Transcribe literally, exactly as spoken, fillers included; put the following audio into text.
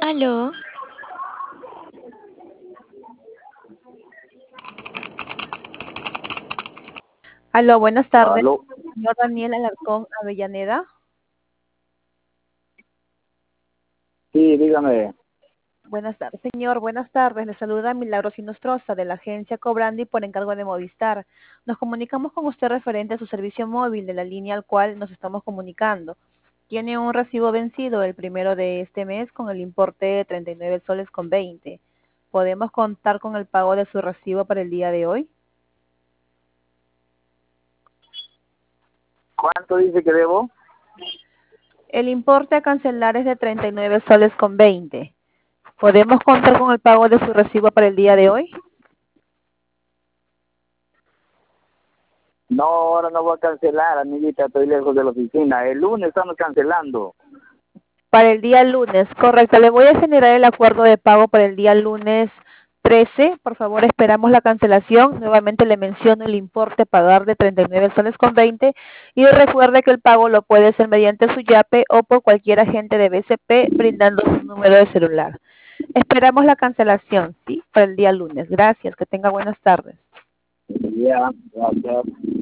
Aló, Aló, buenas tardes. Aló, Señor Daniel Alarcón Avellaneda. sí, dígame. Buenas tardes, señor. Buenas tardes. Le saluda Milagros Inostroza de la agencia Cobrandi por encargo de Movistar. Nos comunicamos con usted referente a su servicio móvil de la línea al cual nos estamos comunicando. Tiene un recibo vencido el primero de este mes con el importe de treinta y nueve soles con veinte. ¿Podemos contar con el pago de su recibo para el día de hoy? ¿Cuánto dice que debo? El importe a cancelar es de treinta y nueve soles con veinte. ¿Podemos contar con el pago de su recibo para el día de hoy? No, ahora no voy a cancelar, amiguita, estoy lejos de la oficina. El lunes estamos cancelando. Para el día lunes, correcto. Le voy a generar el acuerdo de pago para el día lunes trece. Por favor, esperamos la cancelación. Nuevamente le menciono el importe a pagar de treinta y nueve soles con veinte. Y recuerde que el pago lo puede hacer mediante su yape o por cualquier agente de B C P brindando su número de celular. Esperamos la cancelación, ¿sí? Para el día lunes. Gracias. Que tenga buenas tardes. Ya, gracias.